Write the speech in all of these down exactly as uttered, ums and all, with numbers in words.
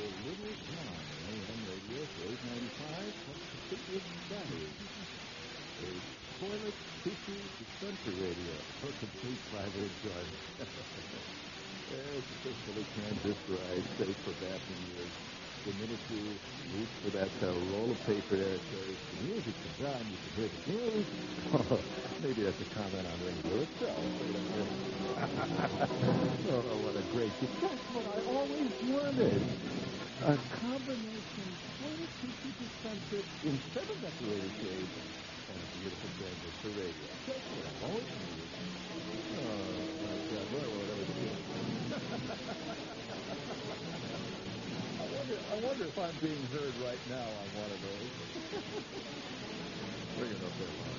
Little John, A M radio for eight ninety-five, complete with batteries. A toilet tissue dispenser radio for complete private enjoyment. Yes, officially transistorized, safe for bathroom use. The minute you reach for that uh, roll of paper there, it says, the music is on, you can hear the news. Oh, maybe that's a comment on radio itself. Oh, what a great gift. That's what I always wanted. A combination toilet tissue dispenser in seven decorated shades and a beautiful transistor radio. That's what I always needed. Oh, my God, what would I ever do? I wonder, I wonder if I'm being heard right now on one of those. Bring it up there, Lawrence.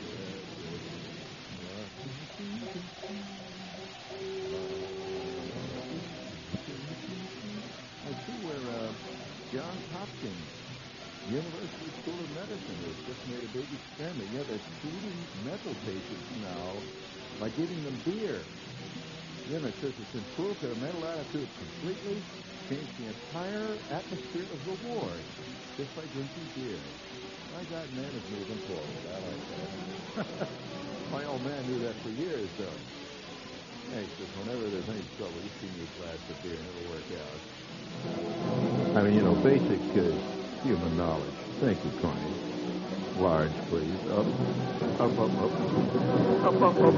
I see where uh, Johns Hopkins University School of Medicine has just made a big experiment. Yeah, they're treating mental patients now by giving them beer. Yeah, it says it's improved their mental attitude completely, changed the entire atmosphere of the ward just by drinking beer. My God, man is moving forward. I like that. My old man knew that for years, though. Hey, says whenever there's any trouble, you see me a glass of beer and it'll work out. I mean, you know, basic uh, human knowledge. Thank you, Connie. Large, please. Up, up, up, up. Up, up, up.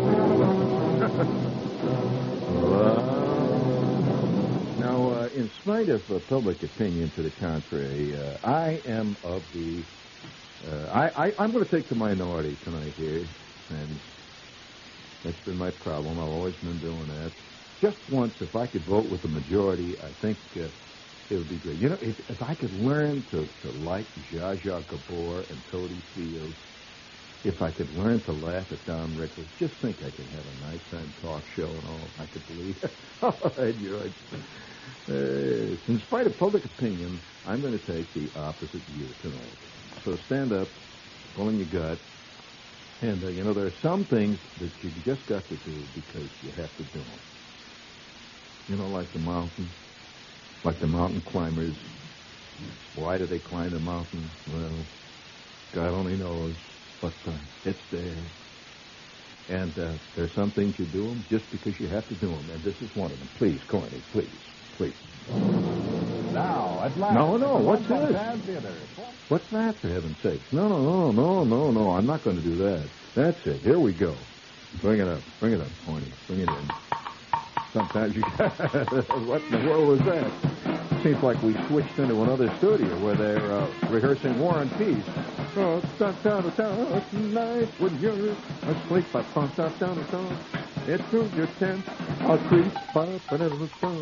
uh, now, uh, in spite of uh, public opinion to the contrary, uh, I am of the... Uh, I, I, I'm going to take the minority tonight here, and that's been my problem. I've always been doing that. Just once, if I could vote with the majority, I think uh, it would be great. You know, if, if I could learn to, to like Zsa Zsa Gabor and Toady Fields, if I could learn to laugh at Don Rickles, just think I could have a nighttime talk show and all. I could believe it. Oh, you're right. Uh, in spite of public opinion, I'm going to take the opposite view tonight. So stand up, pull in your gut, and, uh, you know, there are some things that you just got to do because you have to do them. You know, like the mountain, like the mountain climbers. Why do they climb the mountain? Well, God only knows, but uh, it's there. And uh, there's some things you do them just because you have to do them, and this is one of them. Please, Corny, please, please. Now, at last. No, no, what's this? Theater. What's that, for heaven's sakes? No, no, no, no, no, no, I'm not going to do that. That's it. Here we go. Bring it up. Bring it up, Corny. Bring it in. Sometimes you... What in the world was that? Seems like we switched into another studio where they're uh, rehearsing War and Peace. Oh, down, down, down, tonight when you're asleep, I pump down, down, down. It's through your tent, I'll creep up and it'll sound.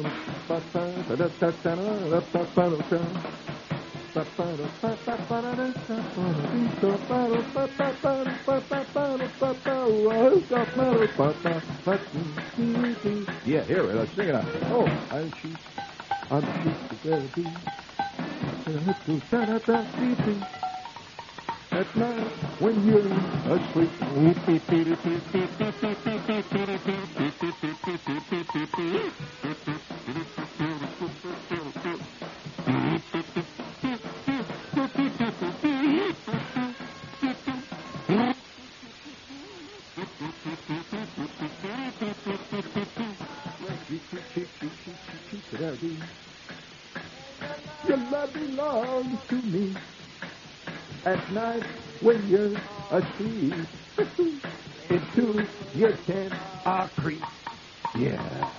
Yeah, here, let's sing it out. Oh, I'll cheat, I'll cheat together. At night when you're asleep. Your love belongs to me. At night when you're asleep, into your tent I'll creep. Yeah.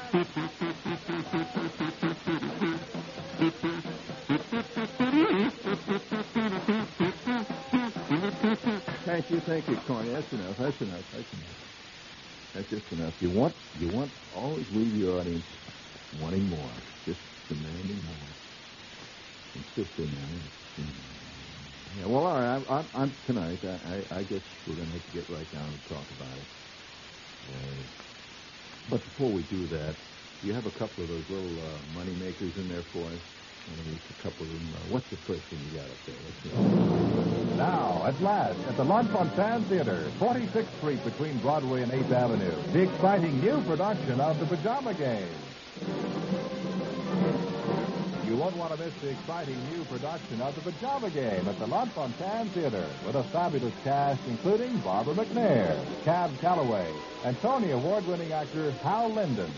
Thank you, thank you, Corny. That's enough. That's enough. That's enough. That's just enough. You want, you want, always leave your audience wanting more, just demanding more, insisting on it. Yeah, well, all right. I'm, I'm tonight. I, I, I guess we're going to have to get right down and talk about it. Uh, but before we do that, you have a couple of those little uh, money makers in there for us. Uh, a couple of them. Uh, what's the first one you got up there? Let's see. Now, at last, at the L'Enfant Theater, forty-sixth Street between Broadway and eighth Avenue, the exciting new production of The Pajama Game. won't want to miss the exciting new production of The Pajama Game at the L'Enfantine Theater with a fabulous cast including Barbara McNair, Cab Calloway, and Tony Award-winning actor Hal Linden.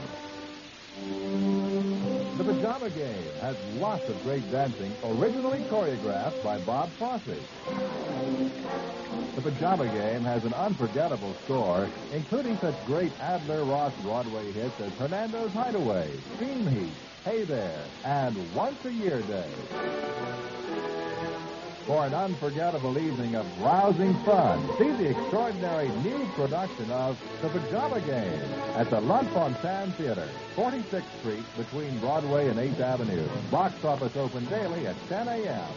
The Pajama Game has lots of great dancing, originally choreographed by Bob Fosse. The Pajama Game has an unforgettable score, including such great Adler-Ross Broadway hits as Hernando's Hideaway, Steam Heat, Hey There, and Once a Year Day. For an unforgettable evening of rousing fun, see the extraordinary new production of The Pajama Game at the L'Enfantine Theater, forty-sixth Street between Broadway and eighth Avenue. Box office open daily at ten a.m.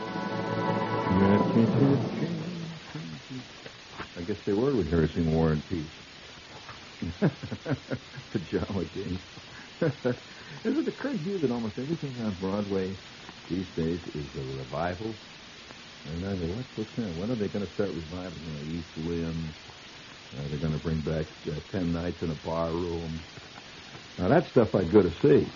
I guess they were rehearsing War and Peace. Pajama Game. Has it occurred to you that almost everything on Broadway these days is a revival? And I mean, what's, what's that? When are they going to start reviving? You know, East Wind. Uh, they're going to bring back uh, Ten Nights in a Bar Room. Now, that stuff I'd go to see.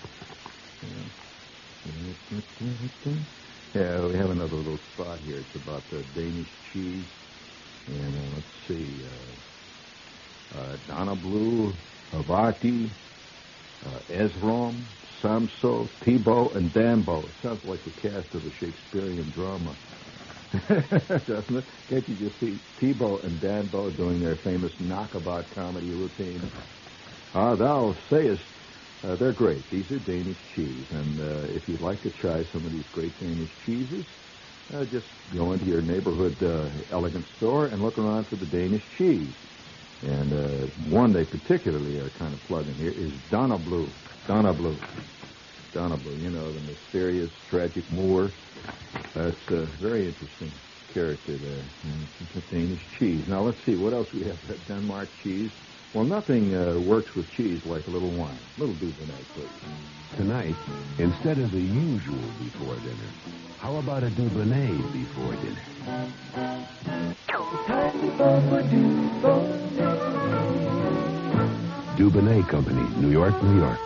Yeah. Yeah, we have another little spot here. It's about the Danish cheese. And uh, let's see. Uh, uh, Donna Blue, Havarti, uh, Ezrom, Samso, Thibaut, and Dambo. It sounds like the cast of a Shakespearean drama. Doesn't it? Can't you just see Thibaut and Dambo doing their famous knockabout comedy routine? Ah, thou sayest, uh, they're great. These are Danish cheese, and uh, if you'd like to try some of these great Danish cheeses, uh, just go into your neighborhood uh, elegant store and look around for the Danish cheese. And uh, one they particularly are kind of plugging here is Donna Blue. Donna Blue. Donna Blue, you know, the mysterious, tragic Moor. That's a very interesting character there. And it's a Danish cheese. Now, let's see, what else we have? That Denmark cheese. Well, nothing uh, works with cheese like a little wine. A little Dubonnet, please. Tonight, instead of the usual before dinner, how about a Dubonnet before dinner? Dubonnet Company, New York, New York.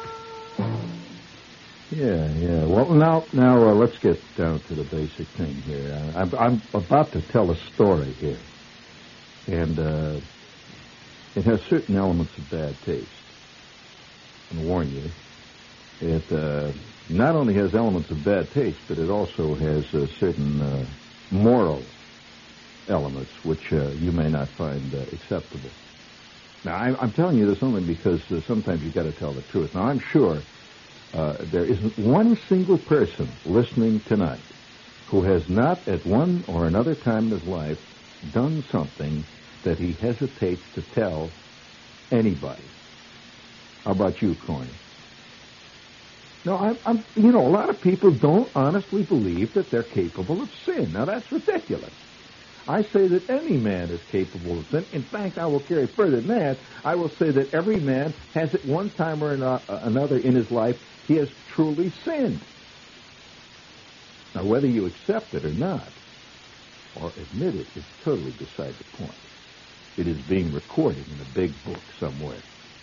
Yeah, yeah. Well, now, now uh, let's get down to the basic thing here. Uh, I'm, I'm about to tell a story here, and uh, it has certain elements of bad taste. I warn you, it uh, not only has elements of bad taste, but it also has uh, certain uh, moral elements which uh, you may not find uh, acceptable. Now, I, I'm telling you this only because uh, sometimes you got to tell the truth. Now, I'm sure. Uh, there isn't one single person listening tonight who has not at one or another time in his life done something that he hesitates to tell anybody. How about you, Corny? No, I'm, I'm, you know, a lot of people don't honestly believe that they're capable of sin. Now, that's ridiculous. I say that any man is capable of sin. In fact, I will carry further than that. I will say that every man has at one time or another in his life he has truly sinned. Now, whether you accept it or not, or admit it, is totally beside the point. It is being recorded in a big book somewhere.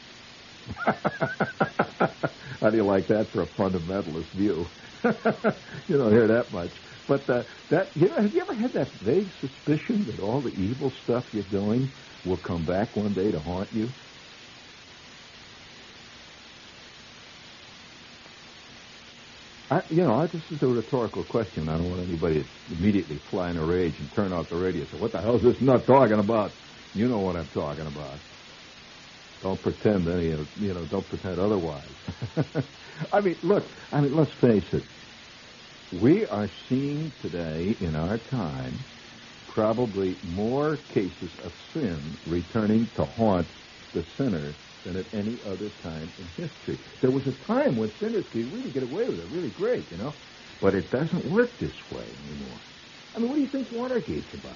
How do you like that for a fundamentalist view? You don't hear that much. But uh, that you know, have you ever had that vague suspicion that all the evil stuff you're doing will come back one day to haunt you? I, you know, I, this is a rhetorical question. I don't want anybody to immediately fly in a rage and turn off the radio and say, what the hell is this nut talking about? You know what I'm talking about. Don't pretend any, you know, don't pretend otherwise. I mean, look, I mean, let's face it. We are seeing today in our time probably more cases of sin returning to haunt the sinner than at any other time in history. There was a time when sinners could really get away with it, really great, you know. But it doesn't work this way anymore. I mean, what do you think Watergate's about?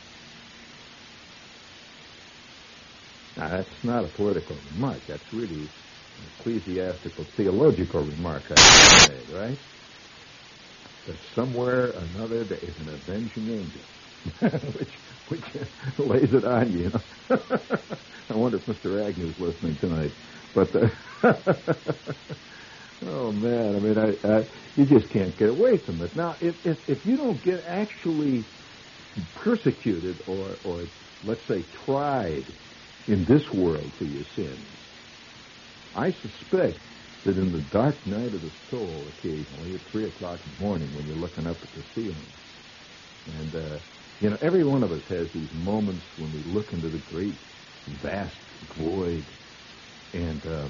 Now, that's not a political remark. That's really an ecclesiastical, theological remark I made, right? That somewhere or another there is an avenging angel, which which lays it on you. You know? I wonder if Mister Agnew's listening tonight. But uh, Oh, man, I mean, I, I, you just can't get away from it. Now, if, if, if you don't get actually persecuted or, or, let's say, tried in this world for your sins, I suspect that in the dark night of the soul, occasionally, at three o'clock in the morning when you're looking up at the ceiling, and, uh, you know, every one of us has these moments when we look into the great, vast void and... Uh,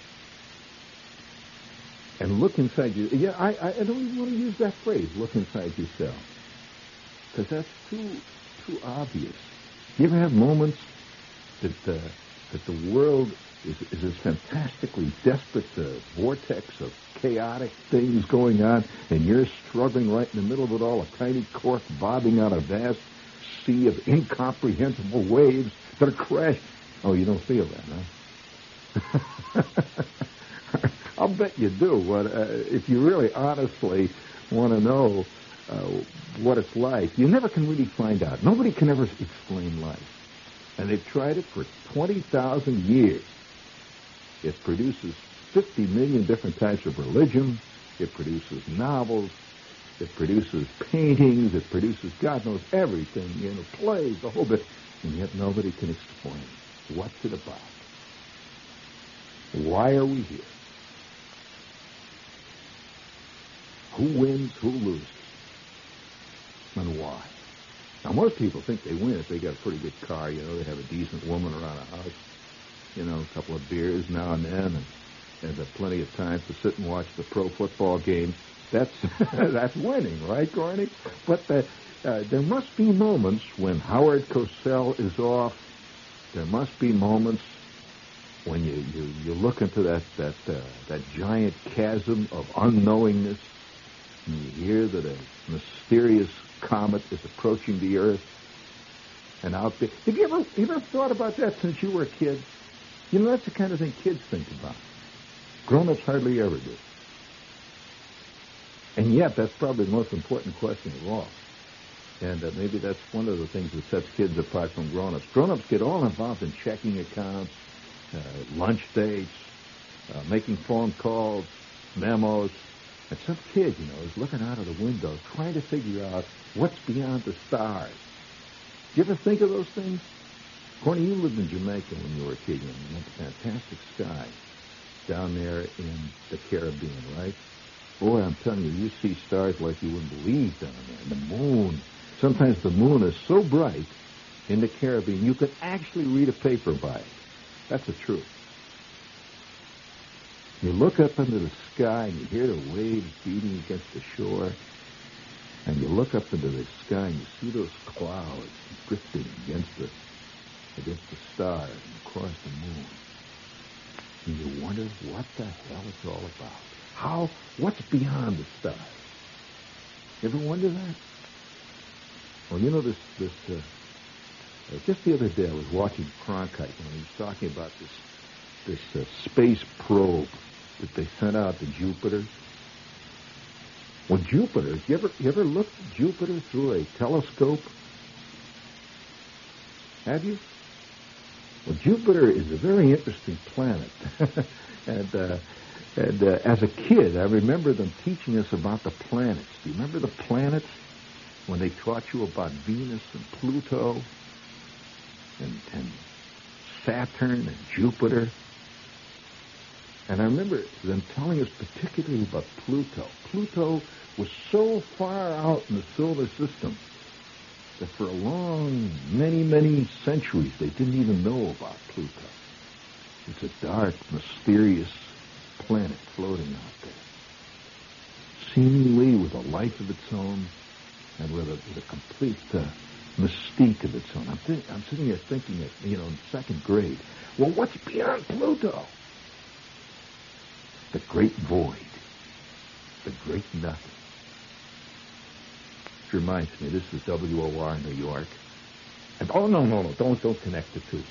And look inside you. Yeah, I, I don't even want to use that phrase, look inside yourself. Because that's too too obvious. You ever have moments that uh, that the world is, is this fantastically desperate uh, vortex of chaotic things going on, and you're struggling right in the middle of it all, a tiny cork bobbing on a vast sea of incomprehensible waves that are crashing. Oh, you don't feel that, huh? I'll bet you do, but uh, if you really honestly want to know uh, what it's like, you never can really find out. Nobody can ever explain life. And they've tried it for twenty thousand years. It produces fifty million different types of religion. It produces novels. It produces paintings. It produces God knows everything, you know, plays, the whole bit. And yet nobody can explain. What's it about? Why are we here? Who wins, who loses, and why? Now, most people think they win if they got a pretty good car, you know, they have a decent woman around the house, you know, a couple of beers now and then, and, and uh, plenty of time to sit and watch the pro football games. That's that's winning, right, Corny? But the, uh, there must be moments when Howard Cosell is off. There must be moments when you, you, you look into that, that, uh, that giant chasm of unknowingness, and you hear that a mysterious comet is approaching the Earth, and out there. Have you ever, have you ever thought about that since you were a kid? You know, that's the kind of thing kids think about. Grown-ups hardly ever do. And yet, that's probably the most important question of all. And uh, maybe that's one of the things that sets kids apart from grown-ups. Grown-ups get all involved in checking accounts, uh, lunch dates, uh, making phone calls, memos. And some kid, you know, is looking out of the window trying to figure out what's beyond the stars. Do you ever think of those things? Corny, you lived in Jamaica when you were a kid. You had a fantastic sky down there in the Caribbean, right? Boy, I'm telling you, you see stars like you wouldn't believe down there. The moon. Sometimes the moon is so bright in the Caribbean, you could actually read a paper by it. That's the truth. You look up into the sky and you hear the waves beating against the shore, and you look up into the sky and you see those clouds drifting against the against the stars and across the moon. And you wonder what the hell it's all about. How, what's beyond the stars? You ever wonder that? Well, you know, this, this, uh, uh, just the other day I was watching Cronkite, and he was talking about this, this uh, space probe that they sent out to Jupiter. Well, Jupiter, you ever, you ever looked at Jupiter through a telescope? Have you? Well, Jupiter is a very interesting planet. and uh, and uh, as a kid, I remember them teaching us about the planets. Do you remember the planets when they taught you about Venus and Pluto and, and Saturn and Jupiter? And I remember them telling us particularly about Pluto. Pluto was so far out in the solar system that for a long, many, many centuries, they didn't even know about Pluto. It's a dark, mysterious planet floating out there, seemingly with a life of its own and with a, with a complete uh, mystique of its own. I'm, th- I'm sitting here thinking, it, you know, in second grade, well, what's beyond Pluto? The great void, the great nothing. Which reminds me, this is W O R New York. And, oh, no, no, no, don't, don't connect the two.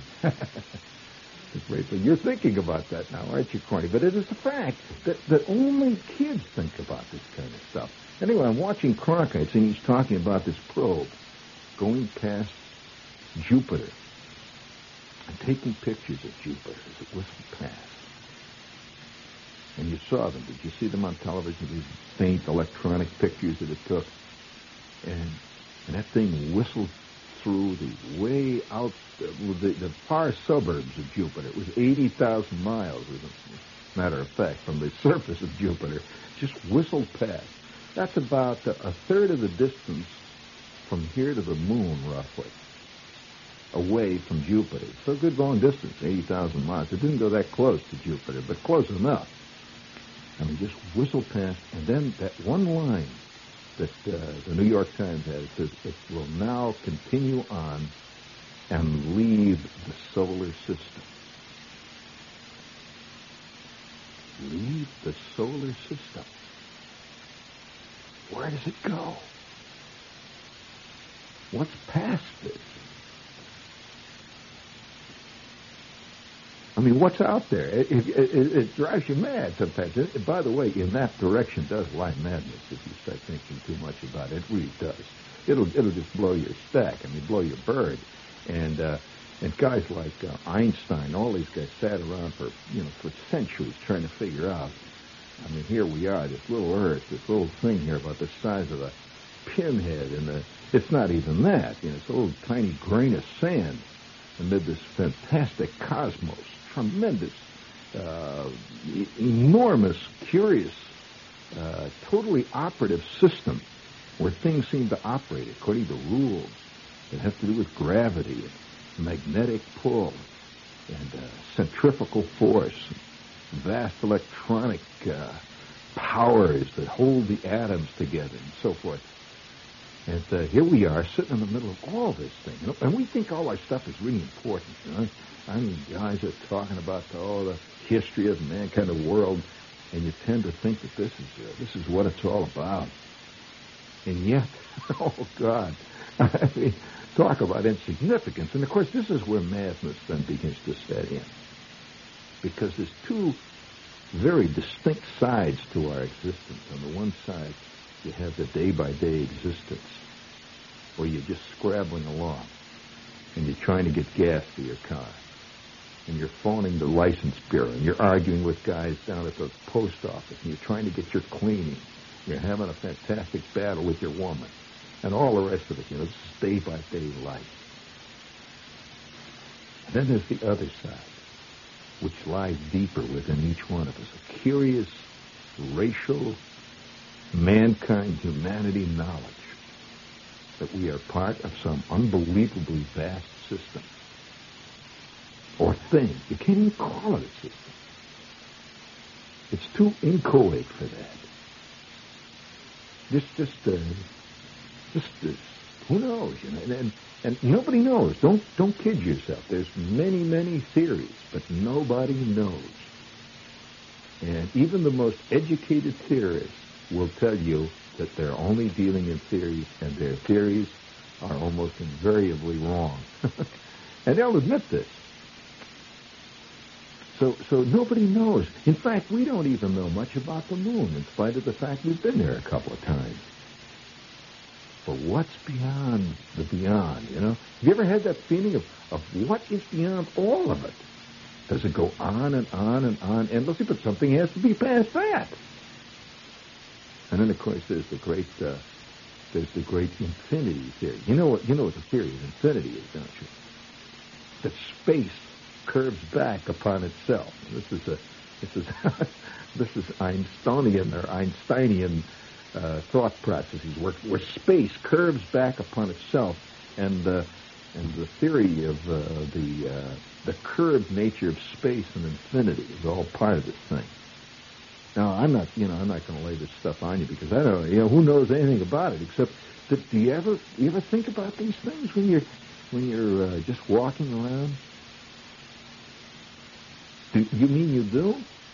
Great, but you're thinking about that now, aren't you, Corny? But it is a fact that, that only kids think about this kind of stuff. Anyway, I'm watching Cronkite, and he's talking about this probe going past Jupiter and taking pictures of Jupiter as it whistled past. And you saw them. Did you see them on television? These faint electronic pictures that it took. And, and that thing whistled through the way out, the, the, the far suburbs of Jupiter. It was eighty thousand miles, as a matter of fact, from the surface of Jupiter. Just whistled past. That's about a, a third of the distance from here to the moon, roughly, away from Jupiter. So a good long distance, eighty thousand miles. It didn't go that close to Jupiter, but close enough. I mean, just whistled past, and then that one line that uh, the New York Times had, it says, it will now continue on and leave the solar system. Leave the solar system. Where does it go? What's past this? I mean, what's out there? It, it, it, it drives you mad sometimes. It, by the way, in that direction does lie madness if you start thinking too much about it. It really does. It'll it'll just blow your stack. I mean, blow your bird. And uh, and guys like uh, Einstein, all these guys sat around for you know for centuries trying to figure out. I mean, here we are, this little Earth, this little thing here about the size of a pinhead, and the, it's not even that. You know, it's a little tiny grain of sand amid this fantastic cosmos. Tremendous, uh, e- enormous, curious, uh, totally operative system where things seem to operate according to rules that have to do with gravity and magnetic pull and uh, centrifugal force, vast electronic uh, powers that hold the atoms together and so forth. And uh, here we are sitting in the middle of all this thing. You know, and we think all our stuff is really important. You know? I mean, guys are talking about all the history of mankind, the world, and you tend to think that this is uh, this is what it's all about. And yet, oh God, I mean, talk about insignificance. And of course, this is where madness then begins to set in, because there's two very distinct sides to our existence. On the one side, you have the day-by-day existence, where you're just scrabbling along, and you're trying to get gas for your car. And you're phoning the license bureau, and you're arguing with guys down at the post office, and you're trying to get your cleaning. You're having a fantastic battle with your woman, and all the rest of it. You know, this is day-by-day life. And then there's the other side, which lies deeper within each one of us, a curious racial, mankind, humanity knowledge that we are part of some unbelievably vast system. Or thing. You can't even call it a system. It's too inchoate for that. Just, just, uh, just, uh, who knows? You know, and, and and nobody knows. Don't don't kid yourself. There's many, many theories, but nobody knows. And even the most educated theorists will tell you that they're only dealing in theories, and their theories are almost invariably wrong. And they'll admit this. So, so nobody knows. In fact, we don't even know much about the moon, in spite of the fact we've been there a couple of times. But what's beyond the beyond, you know? Have you ever had that feeling of, of what is beyond all of it? Does it go on and on and on endlessly? But something has to be past that. And then, of course, there's the great, uh, there's the great infinity theory. You know what? You know what the theory of infinity is, don't you? That space curves back upon itself. This is a, this is, this is Einsteinian or Einsteinian uh, thought processes, where, where space curves back upon itself, and uh, and the theory of uh, the uh, the curved nature of space and infinity is all part of this thing. Now, I'm not, you know, I'm not going to lay this stuff on you because I don't, you know, who knows anything about it except that. Do you ever, you ever think about these things when you're when you're uh, just walking around? Do you mean you do?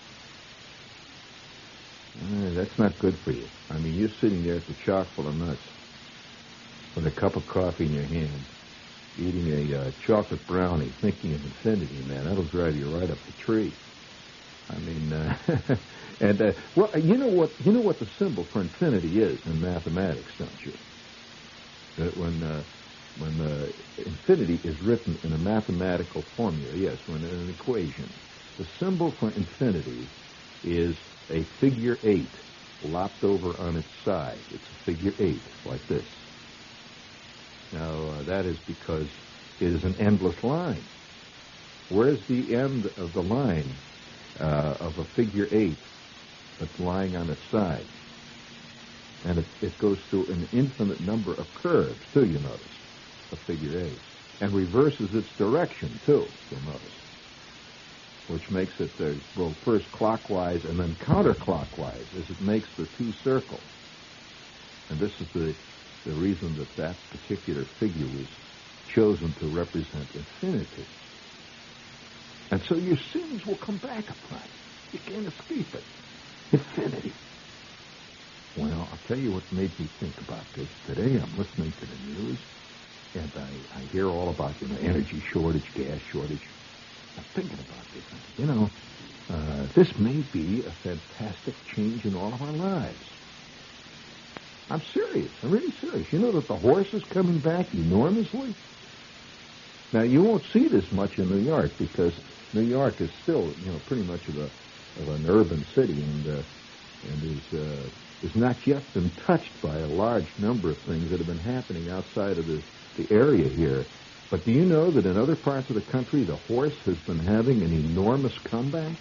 Uh, that's not good for you. I mean, you're sitting there at the chock full of nuts with a cup of coffee in your hand, eating a uh, chocolate brownie, thinking of infinity, man. That'll drive you right up the tree. I mean, uh, and uh, well, you know what? You know what the symbol for infinity is in mathematics, don't you? That when uh, when uh, infinity is written in a mathematical formula, yes, when in an equation. The symbol for infinity is a figure eight lopped over on its side. It's a figure eight, like this. Now, uh, that is because it is an endless line. Where's the end of the line uh, of a figure eight that's lying on its side? And it, it goes through an infinite number of curves, too, you notice, a figure eight. And reverses its direction, too, you'll notice, which makes it uh, go first clockwise and then counterclockwise as it makes the two circles. And this is the, the reason that that particular figure was chosen to represent infinity. And so your sins will come back upon you. You can't escape it. Infinity. Well, I'll tell you what made me think about this. Today I'm listening to the news, and I, I hear all about, you know, energy shortage, gas shortage. I'm thinking about this. You know, uh, this may be a fantastic change in all of our lives. I'm serious. I'm really serious. You know that the horse is coming back enormously? Now, you won't see this much in New York because New York is still, you know, pretty much of a of an urban city, and uh, and is uh, is not yet been touched by a large number of things that have been happening outside of the the area here. But do you know that in other parts of the country, the horse has been having an enormous comeback?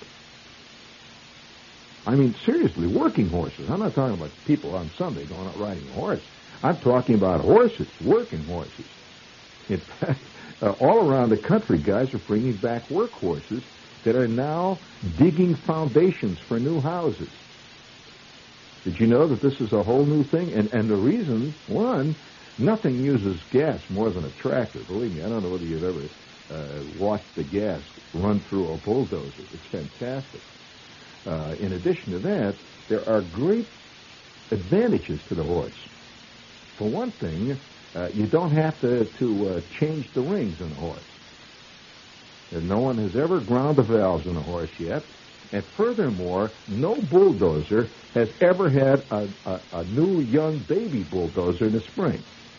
I mean, seriously, working horses. I'm not talking about people on Sunday going out riding a horse. I'm talking about horses, working horses. In fact, uh, all around the country, guys are bringing back work horses that are now digging foundations for new houses. Did you know that this is a whole new thing? And, and the reason, one, nothing uses gas more than a tractor. Believe me, I don't know whether you've ever uh, watched the gas run through a bulldozer. It's fantastic. Uh, in addition to that, there are great advantages to the horse. For one thing, uh, you don't have to, to uh, change the rings in a horse. And no one has ever ground the valves in a horse yet. And furthermore, no bulldozer has ever had a, a, a new young baby bulldozer in the spring.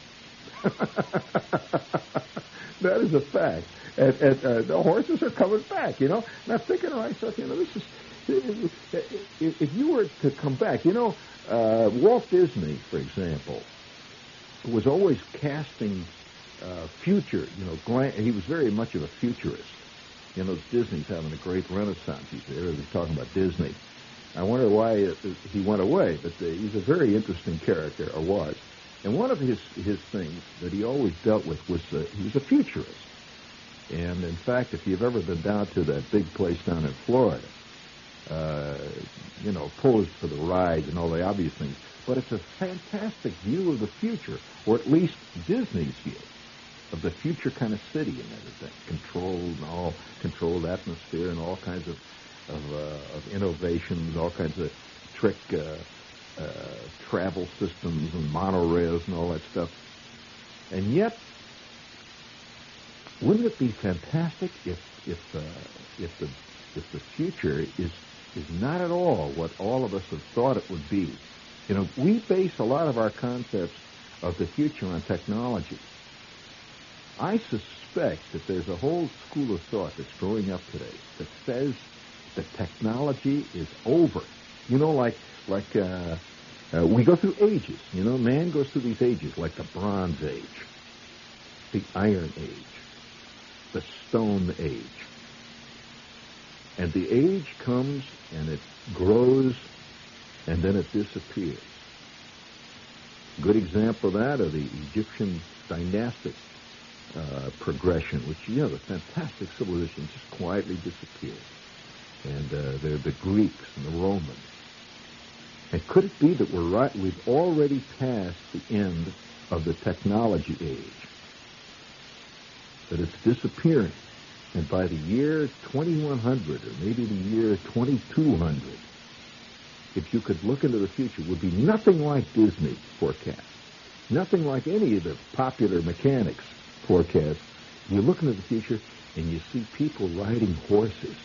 That is a fact. And, and uh, the horses are coming back, you know. And I'm thinking to myself, you know, this is, if, if you were to come back, you know, uh, Walt Disney, for example, was always casting uh, future, you know, glam- he was very much of a futurist. You know, Disney's having a great renaissance. He's there. They're talking about Disney. I wonder why it, it, he went away, but uh, he's a very interesting character, or was. And one of his, his things that he always dealt with was uh, he was a futurist. And, in fact, if you've ever been down to that big place down in Florida, uh, you know, posed for the rides and all the obvious things, but it's a fantastic view of the future, or at least Disney's view of the future kind of city and everything, controlled and all controlled atmosphere and all kinds of of, uh, of innovations, all kinds of trick uh, uh, travel systems and monorails and all that stuff. And yet, wouldn't it be fantastic if if uh, if the if the future is is not at all what all of us have thought it would be? You know, we base a lot of our concepts of the future on technology. I suspect that there's a whole school of thought that's growing up today that says that technology is over. You know, like like uh, uh, we go through ages. You know, man goes through these ages, like the Bronze Age, the Iron Age, the Stone Age. And the age comes and it grows and then it disappears. Good example of that are the Egyptian dynastic Uh, progression, which, you know, the fantastic civilization just quietly disappeared. And uh, they're the Greeks and the Romans. And could it be that we're right? We've already passed the end of the technology age. That it's disappearing. And by the year twenty-one hundred, or maybe the year twenty-two hundred, if you could look into the future, it would be nothing like Disney forecast. Nothing like any of the popular mechanics forecast. You look into the future and you see people riding horses.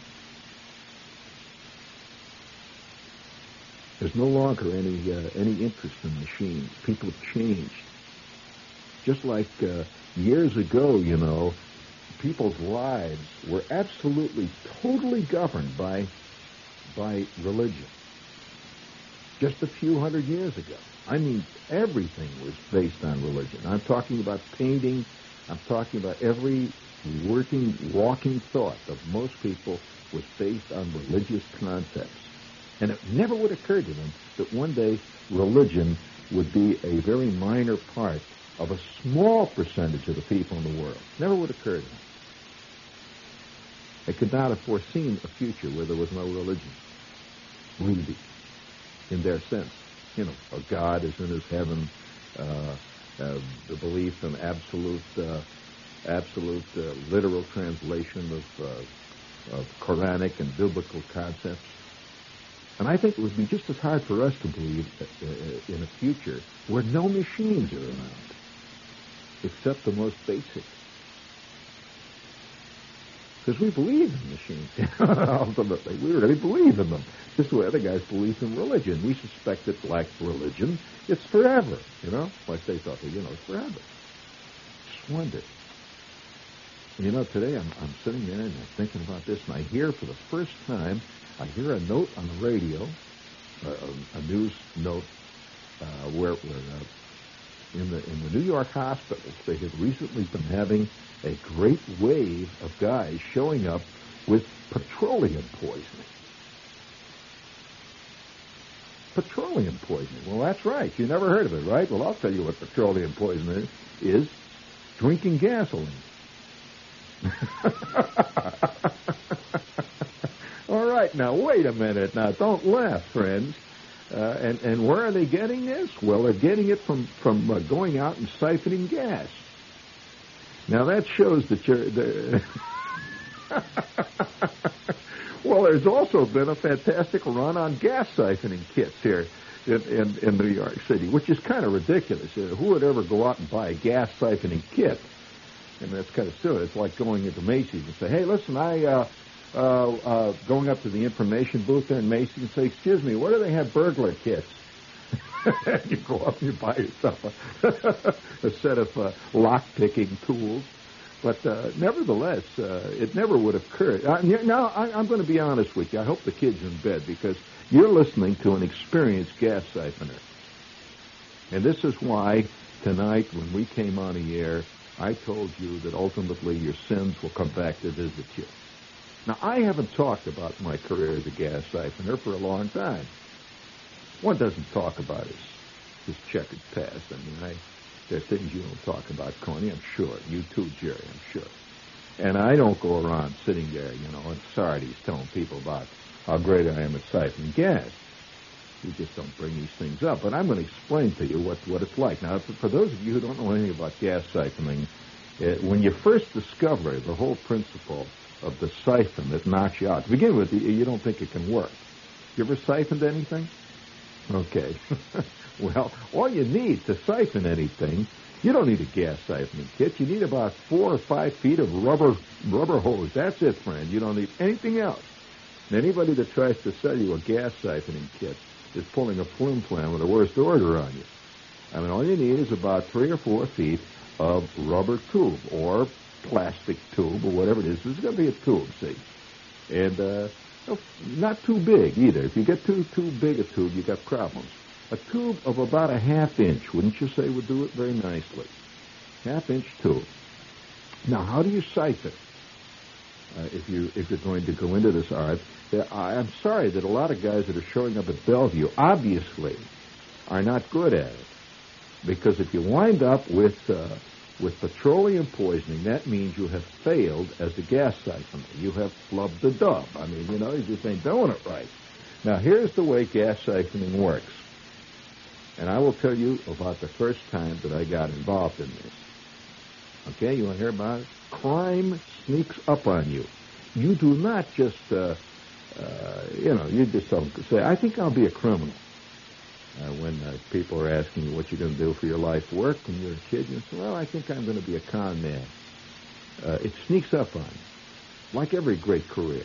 There's no longer any uh, any interest in machines. People have changed. Just like uh, years ago, you know, people's lives were absolutely, totally governed by by religion. Just a few hundred years ago. I mean, everything was based on religion. I'm talking about painting. I'm talking about every working, walking thought of most people was based on religious concepts. And it never would occur to them that one day religion would be a very minor part of a small percentage of the people in the world. Never would occur to them. They could not have foreseen a future where there was no religion, really, in their sense. You know, a God is in his heaven, uh, uh, the belief in absolute, uh, absolute uh, literal translation of, uh, of Quranic and biblical concepts. And I think it would be just as hard for us to believe uh, in a future where no machines are around, except the most basic. Because we believe in machines, ultimately. We really believe in them. Just the way other guys believe in religion. We suspect that, like religion, it's forever, you know? Like they thought, that, you know, it's forever. Just wonder. And, you know, today I'm, I'm sitting there and I'm thinking about this, and I hear for the first time, I hear a note on the radio, uh, a news note, uh, where, where uh, in the in the New York hospitals, they have recently been having a great wave of guys showing up with petroleum poisoning. Petroleum poisoning. Well, that's right. You never heard of it, right? Well, I'll tell you what petroleum poisoning is. Drinking gasoline. All right, now, wait a minute. Now, don't laugh, friends. Uh, and, and where are they getting this? Well, they're getting it from, from uh, going out and siphoning gas. Now, that shows that you're... Well, there's also been a fantastic run on gas siphoning kits here in, in, in New York City, which is kind of ridiculous. Uh, who would ever go out and buy a gas siphoning kit? And that's kind of silly. It's like going into Macy's and say, hey, listen, I... Uh, Uh, uh, going up to the information booth there in Macy's and say, excuse me, where do they have burglar kits? You go up and you buy yourself a, a set of uh, lock-picking tools. But uh, nevertheless, uh, it never would have occurred. Uh, now, I, I'm going to be honest with you. I hope the kid's in bed because you're listening to an experienced gas siphoner. And this is why tonight when we came on the air, I told you that ultimately your sins will come back to visit you. Now, I haven't talked about my career as a gas siphoner for a long time. One doesn't talk about his, his checkered past. I mean, I, there are things you don't talk about, Coney, I'm sure. You too, Jerry, I'm sure. And I don't go around sitting there, you know, in Sardi's telling people about how great I am at siphoning gas. You just don't bring these things up. But I'm going to explain to you what, what it's like. Now, for, for those of you who don't know anything about gas siphoning, uh, when you first discover the whole principle of the siphon that knocks you out. To begin with, you, you don't think it can work. You ever siphoned anything? Okay. Well, all you need to siphon anything, you don't need a gas siphoning kit. You need about four or five feet of rubber rubber hose. That's it, friend. You don't need anything else. And anybody that tries to sell you a gas siphoning kit is pulling a flim-flam of the worst order on you. I mean, all you need is about three or four feet of rubber tube or plastic tube or whatever it is. There's going to be a tube, see. And uh, not too big either. If you get too too big a tube, you got problems. A tube of about a half inch, wouldn't you say, would do it very nicely. Half inch tube. Now, how do you siphon? Uh, if you if you're going to go into this art, I'm sorry that a lot of guys that are showing up at Bellevue obviously are not good at it, because if you wind up with uh, with petroleum poisoning, that means you have failed as a gas siphoner. You have flubbed the dub. I mean, you know, you just ain't doing it right. Now, here's the way gas siphoning works. And I will tell you about the first time that I got involved in this. Okay, you want to hear about it? Crime sneaks up on you. You do not just, uh, uh, you know, you just don't say, I think I'll be a criminal. Uh, when uh, people are asking you what you're going to do for your life work, and you're a kid, you say, well, I think I'm going to be a con man. Uh, it sneaks up on you, like every great career.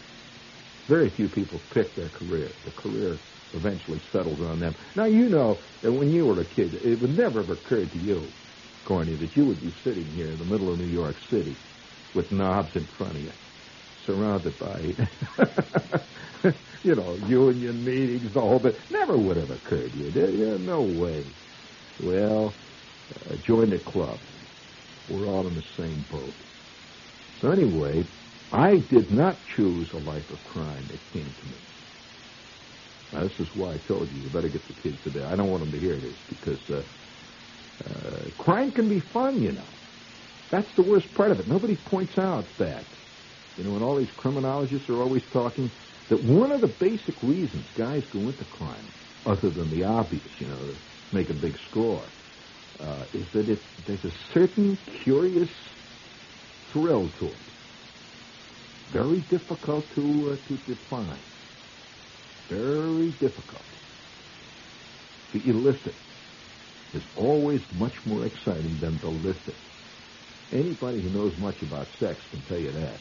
Very few people pick their career. The career eventually settles on them. Now, you know that when you were a kid, it would never have occurred to you, Corny, that you would be sitting here in the middle of New York City with knobs in front of you, surrounded by you know, union meetings, the whole bit. Never would have occurred to you, did you? No way. Well, uh, join the club. We're all in the same boat. So anyway, I did not choose a life of crime. It came to me. Now, this is why I told you, you better get the kids to bed. I don't want them to hear this because uh, uh, crime can be fun, you know. That's the worst part of it. Nobody points out that. You know, and all these criminologists are always talking that one of the basic reasons guys go into crime, other than the obvious, you know, to make a big score, uh, is that it, there's a certain curious thrill to it. Very difficult to uh, to define. Very difficult. The illicit is always much more exciting than the licit. Anybody who knows much about sex can tell you that.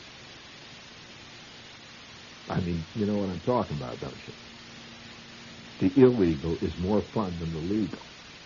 I mean, you know what I'm talking about, don't you? The illegal is more fun than the legal.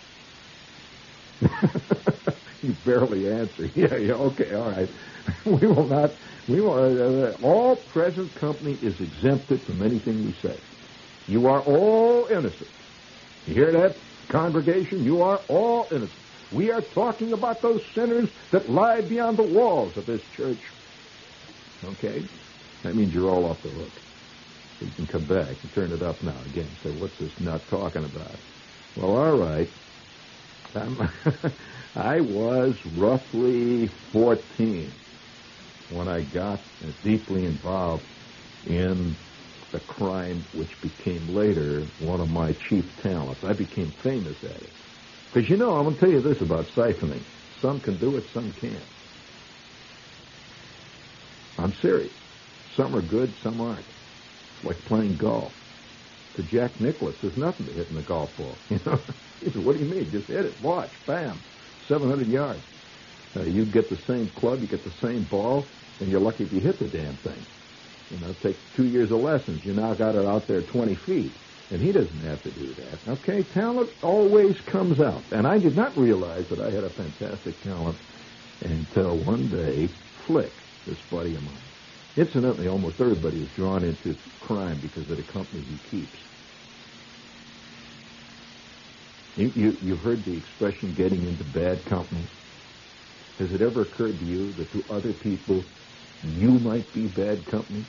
You barely answer. Yeah, yeah, okay, all right. We will not, we will, uh, all present company is exempted from anything we say. You are all innocent. You hear that, congregation? You are all innocent. We are talking about those sinners that lie beyond the walls of this church. Okay? That means you're all off the hook. So you can come back and turn it up now again. Say, what's this nut talking about? Well, all right. I'm I was roughly fourteen when I got deeply involved in the crime which became later one of my chief talents. I became famous at it. Because, you know, I'm going to tell you this about siphoning. Some can do it, some can't. I'm serious. Some are good, some aren't. It's like playing golf. To Jack Nicklaus, there's nothing to hitting the golf ball. You know, he said, what do you mean? Just hit it. Watch. Bam. seven hundred yards. Uh, you get the same club, you get the same ball, and you're lucky if you hit the damn thing. You know, it takes two years of lessons. You now got it out there twenty feet. And he doesn't have to do that. Okay, talent always comes out. And I did not realize that I had a fantastic talent until one day, Flick, this buddy of mine. Incidentally, almost everybody is drawn into crime because of the company he keeps. You, you, you've heard the expression getting into bad company. Has it ever occurred to you that to other people, you might be bad company?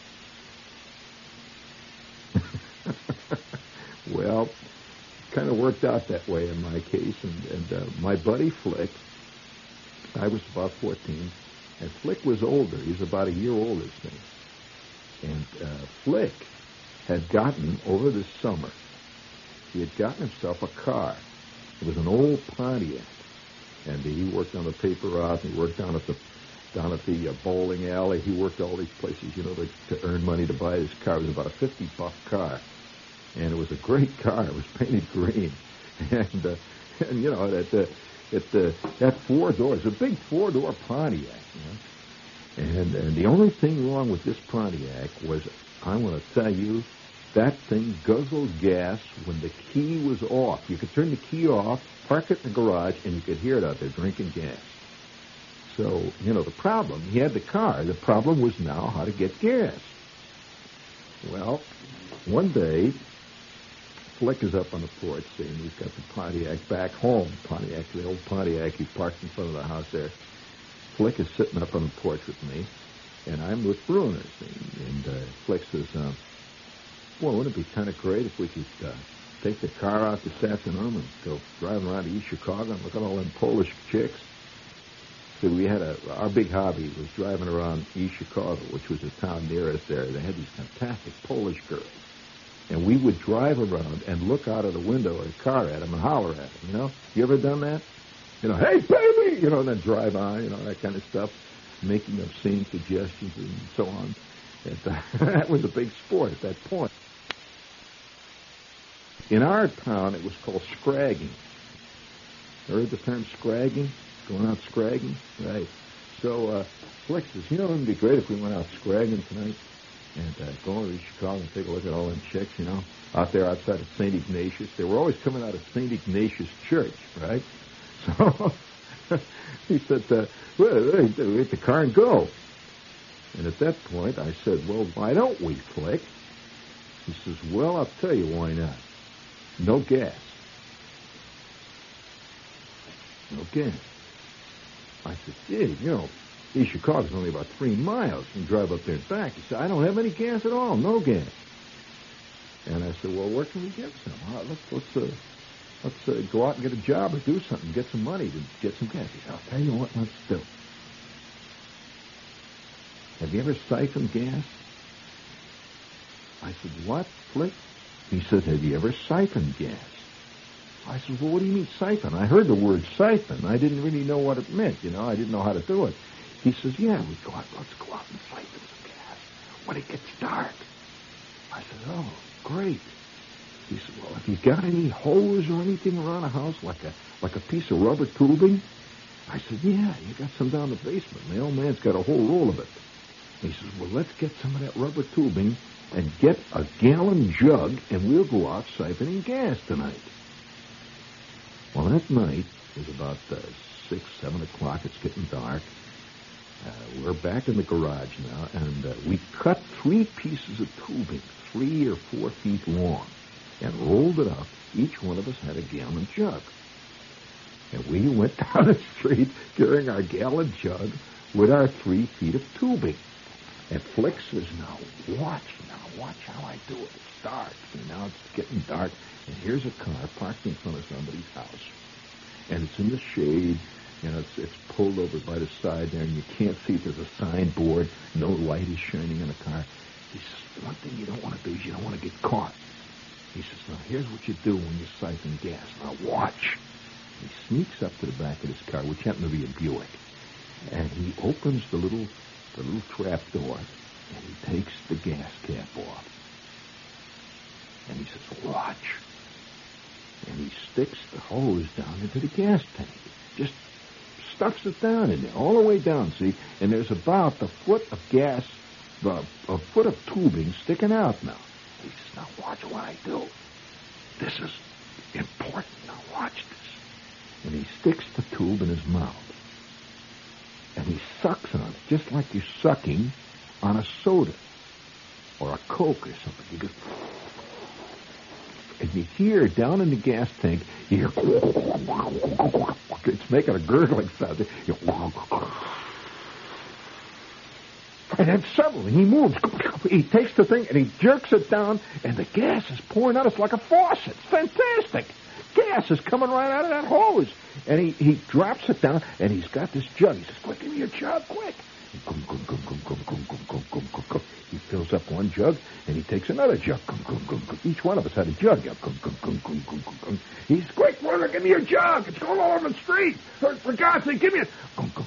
Well, kind of worked out that way in my case. And, and uh, my buddy Flick, I was about fourteen, and Flick was older. He was about a year older than me. And uh, Flick had gotten, over the summer, he had gotten himself a car. It was an old Pontiac. And he worked on the paper route, and he worked down at the down at the uh, bowling alley. He worked all these places, you know, to, to earn money to buy this car. It was about a fifty buck car. And it was a great car. It was painted green. And, uh, and you know, that, uh, it, uh, that four doors, a big four-door Pontiac, you know. And, and the only thing wrong with this Pontiac was, I want to tell you, that thing guzzled gas when the key was off. You could turn the key off, park it in the garage, and you could hear it out there drinking gas. So, you know, the problem, he had the car. The problem was now how to get gas. Well, one day, Flick is up on the porch, and he's got the Pontiac back home. Pontiac, the old Pontiac, he parked in front of the house there. Flick is sitting up on the porch with me, and I'm with Bruners. And, and uh, Flick says, um, boy, wouldn't it be kind of great if we could uh, take the car out this afternoon and go driving around to East Chicago and look at all them Polish chicks? So we had a, our big hobby was driving around East Chicago, which was a town near us there. They had these fantastic Polish girls. And we would drive around and look out of the window of the car at them and holler at them, you know? You ever done that? You know, hey, baby! You know, and then drive on, you know, that kind of stuff, making obscene suggestions and so on. And uh, that was a big sport at that point. In our town, it was called scragging. Heard the term scragging? Going out scragging? Right. So uh, Flick says, you know, it would be great if we went out scragging tonight and uh, go over to Chicago and take a look at all them chicks, you know, out there outside of Saint Ignatius. They were always coming out of Saint Ignatius Church, right? So he said, uh, well, we hit the car and go. And at that point, I said, well, why don't we, Flick? He says, well, I'll tell you why not. No gas. No gas. I said, gee, you know, East Chicago's only about three miles. You can drive up there and back. He said, I don't have any gas at all. No gas. And I said, well, where can we get some? Uh, let's let's uh, let's uh, go out and get a job or do something, get some money to get some gas. He said, I'll tell you what, let's do. Have you ever siphoned gas? I said, what, Flick? He said, have you ever siphoned gas? I said, well, what do you mean siphon? I heard the word siphon. I didn't really know what it meant, you know. I didn't know how to do it. He says, yeah, we go out, let's go out and siphon some gas when it gets dark. I said, oh, great. He said, well, have you got any hose or anything around the house, like a like a piece of rubber tubing? I said, yeah, you got some down the basement. My old man's got a whole roll of it. He says, well, let's get some of that rubber tubing and get a gallon jug, and we'll go out siphoning gas tonight. Well, that night, it was about uh, six, seven o'clock. It's getting dark. Uh, we're back in the garage now, and uh, we cut three pieces of tubing, three or four feet long, and rolled it up. Each one of us had a gallon jug. And we went down the street carrying our gallon jug with our three feet of tubing. And Flick says, now watch, now watch how I do it. It's dark, and now it's getting dark, and here's a car parked in front of somebody's house. And it's in the shade, you know, it's, it's pulled over by the side there, and you can't see. There's a signboard. No light is shining on the car. He says, one thing you don't want to do is you don't want to get caught. He says, now, here's what you do when you siphon gas. Now, watch. He sneaks up to the back of his car, which happened to be a Buick, and he opens the little the little trap door, and he takes the gas cap off. And he says, watch. And he sticks the hose down into the gas tank. Just stuffs it down in there, all the way down, see? And there's about a foot of gas, uh, a foot of tubing sticking out now. He says, now watch what I do. This is important. Now watch this. And he sticks the tube in his mouth. And he sucks on it, just like you're sucking on a soda or a Coke or something. You go, and you hear down in the gas tank, you hear, it's making a gurgling sound. And then suddenly he moves. He takes the thing and he jerks it down, and the gas is pouring out. It's like a faucet. It's fantastic. Gas is coming right out of that hose. And he, he drops it down, and he's got this jug. He says, quick, give me your jug, quick. He fills up one jug, and he takes another jug. Each one of us had a jug. He's, quick, brother, give me your jug. It's going all over the street. For, for God's sake, give me it.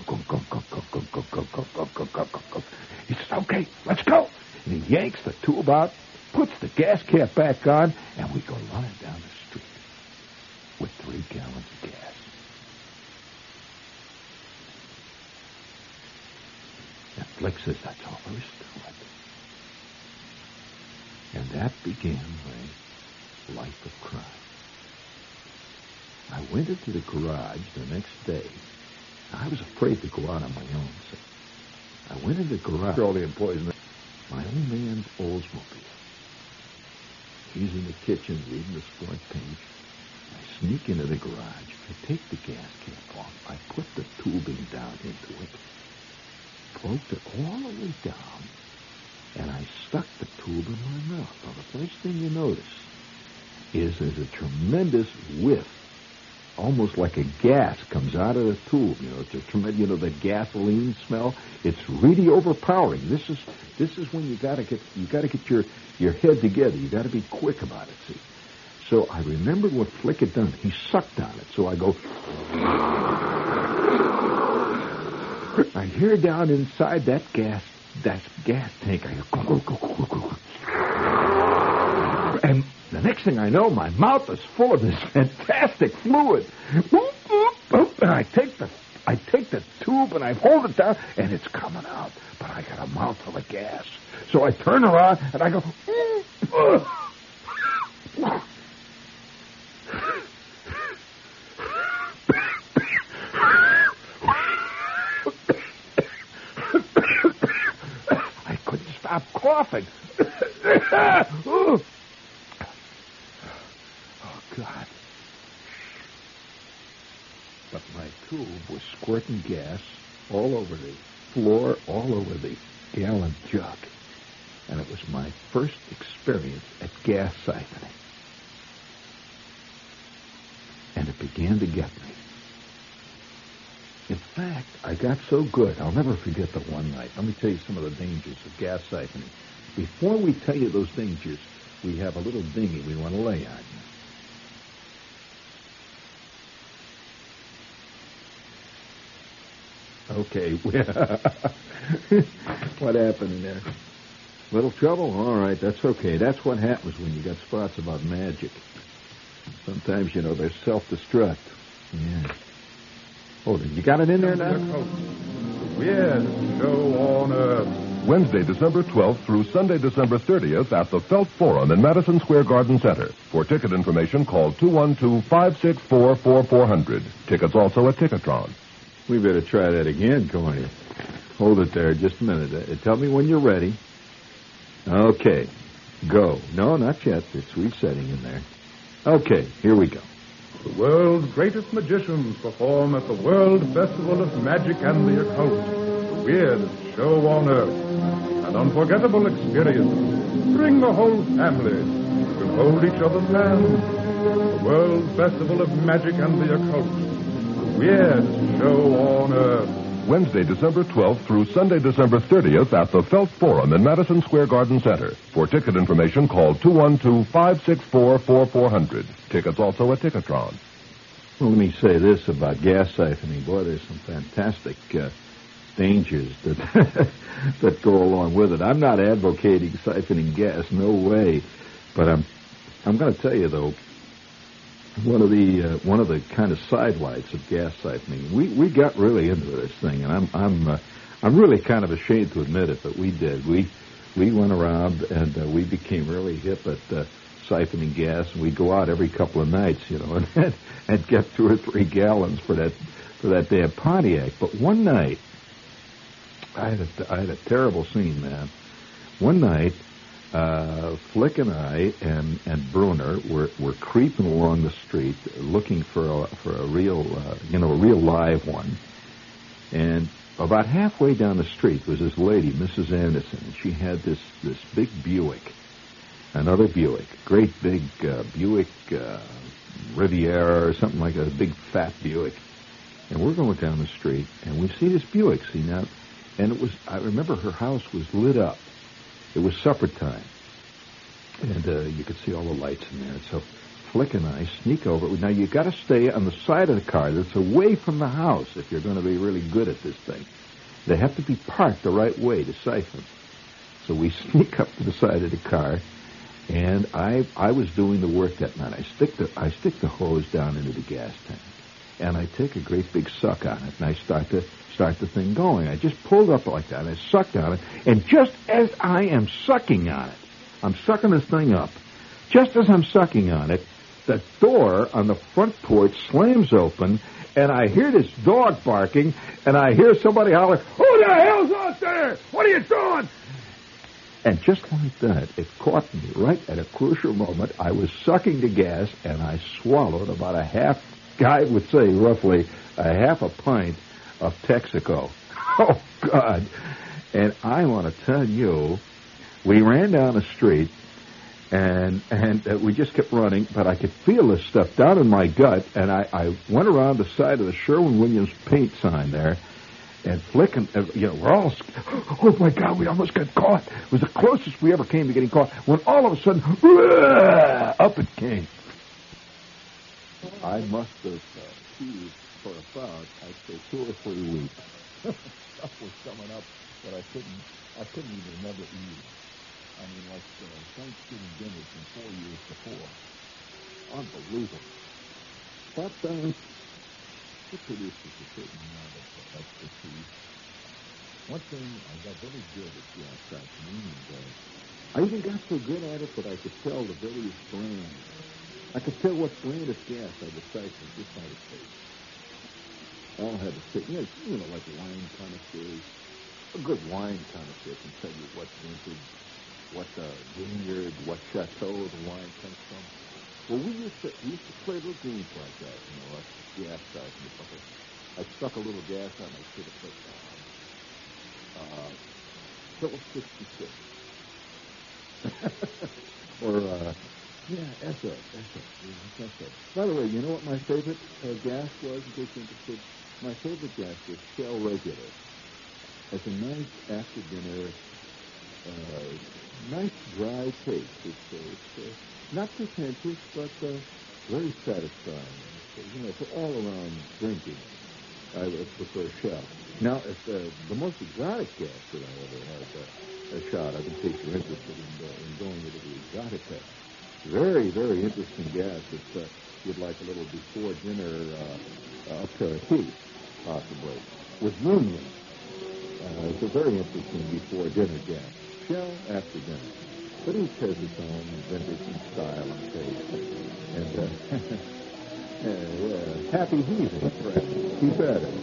He says, okay, let's go. And he yanks the tube out, puts the gas cap back on, and we go running down the street with three gallons of gas. And Flick says, that's all there is to it. And that began my life of crime. I went into the garage the next day. I was afraid to go out on my own. So I went into the garage. All the employees. My old man's Oldsmobile. He's in the kitchen reading the front page. I sneak into the garage. I take the gas cap off. I put the tubing down into it. Poked it all the way down. And I stuck the tube in my mouth. Now, the first thing you notice is there's a tremendous whiff, almost like a gas comes out of the tube. You know, it's a tremendous, you know, the gasoline smell. It's really overpowering. This is this is when you gotta get you gotta get your your head together. You gotta be quick about it. See. So I remembered what Flick had done. He sucked on it. So I go. I hear down inside that gas. That gas tank, I go, go, go, go, go. And the next thing I know, my mouth is full of this fantastic fluid. And I take the, I take the tube and I hold it down, and it's coming out. But I got a mouthful of gas, so I turn around and I go. Stop coughing. God. But my tube was squirting gas all over the floor, all over the gallon jug. And it was my first experience at gas siphoning. And it began to get me. In fact, I got so good, I'll never forget the one night. Let me tell you some of the dangers of gas siphoning. Before we tell you those dangers, we have a little dinghy we want to lay on you. Okay. What happened in there? Little trouble? All right, that's okay. That's what happens when you got spots about magic. Sometimes, you know, there's self-destruct. Yeah. Oh, you got it in there now? Yes, show on Earth. Wednesday, December twelfth through Sunday, December thirtieth at the Felt Forum in Madison Square Garden Center. For ticket information, call two one two, five six four, four four zero zero. Tickets also at Ticketron. We better try that again, Corny. Hold it there just a minute. Uh, tell me when you're ready. Okay. Go. No, not yet. It's resetting in there. Okay, here we go. The world's greatest magicians perform at the World Festival of Magic and the Occult. The weirdest show on Earth. An unforgettable experience. Bring the whole family. You can hold each other's hands. The World Festival of Magic and the Occult. The weirdest show on Earth. Wednesday, December twelfth through Sunday, December thirtieth at the Felt Forum in Madison Square Garden Center. For ticket information, call two one two, five six four, four four zero zero. Tickets also at Ticketron. Well, let me say this about gas siphoning. Boy, there's some fantastic uh, dangers that that go along with it. I'm not advocating siphoning gas, no way. But I'm I'm going to tell you, though, one of the uh, one of the kind of sidelights of gas siphoning. We we got really into this thing, and I'm I'm uh, I'm really kind of ashamed to admit it, but we did. We we went around and uh, we became really hip at uh, siphoning gas, and we'd go out every couple of nights, you know, and and get two or three gallons for that for that damn Pontiac. But one night, I had a, I had a terrible scene, man. One night. Uh, Flick and I and, and Bruner were, were creeping along the street looking for a, for a real, uh, you know, a real live one. And about halfway down the street was this lady, Missus Anderson, and she had this, this big Buick, another Buick, great big uh, Buick uh, Riviera or something like that, a big fat Buick. And we're going down the street, and we see this Buick, see now, and it was, I remember her house was lit up. It was supper time, and uh, you could see all the lights in there. So Flick and I sneak over. Now, you got to stay on the side of the car that's away from the house if you're going to be really good at this thing. They have to be parked the right way to siphon. So we sneak up to the side of the car, and I I was doing the work that night. I stick the I stick the hose down into the gas tank, and I take a great big suck on it, and I start to start the thing going. I just pulled up like that, and I sucked on it, and just as I am sucking on it, I'm sucking this thing up, just as I'm sucking on it, the door on the front porch slams open, and I hear this dog barking, and I hear somebody holler, "Who the hell's out there? What are you doing?" And just like that, it caught me right at a crucial moment. I was sucking the gas, and I swallowed about a half, I would say roughly a half a pint of Texaco. Oh, God. And I want to tell you, we ran down the street, and and uh, we just kept running, but I could feel this stuff down in my gut, and I, I went around the side of the Sherwin-Williams paint sign there, and flicking, uh, you know, we're all, oh, my God, we almost got caught. It was the closest we ever came to getting caught, when all of a sudden, up it came. I must have uh, peed for about, I'd say, two or three weeks. Stuff was coming up that I couldn't, I couldn't even remember eating. I mean, like uh, Thanksgiving dinners from four years before. Unbelievable. But uh, it produces a certain amount of uh, expertise. One thing, I got very good at gas siphoning, and uh, I even got so good at it that I could tell the various brands. I could tell what brand of gas I was siphoning just by the taste. All had a stick, you know, you know, like wine connoisseurs. A good wine connoisseur can tell you what vintage, what uh, vineyard, what chateau the wine comes from. Well, we used to we used to play little games like that, you know, like gas guys in the bucket. I stuck a little gas on. I should have put uh, uh, Phillips sixty-six. or, uh, yeah, S O. S O. Yeah, S O. By the way, you know what my favorite uh, gas was, in case you're interested? My favorite gas was Shell Regular. It's a nice after-dinner, uh, nice dry taste. It's, uh, it's uh, not pretentious, but uh, very satisfying. It's, uh, you know, for all-around drinking, I would prefer Shell. Now, if, uh, the most exotic gas that I ever had uh, a shot of, in case you're interested in, uh, in going into the exotic gas. Very, very interesting gas. It's, uh, you'd like a little before dinner uh, aperitif, possibly, with Union. Uh, it's a very interesting before dinner gas. Shell after dinner. But each has its own vintage and style and taste. And, uh, yeah, yeah. Happy heaving, friend. Keep at it.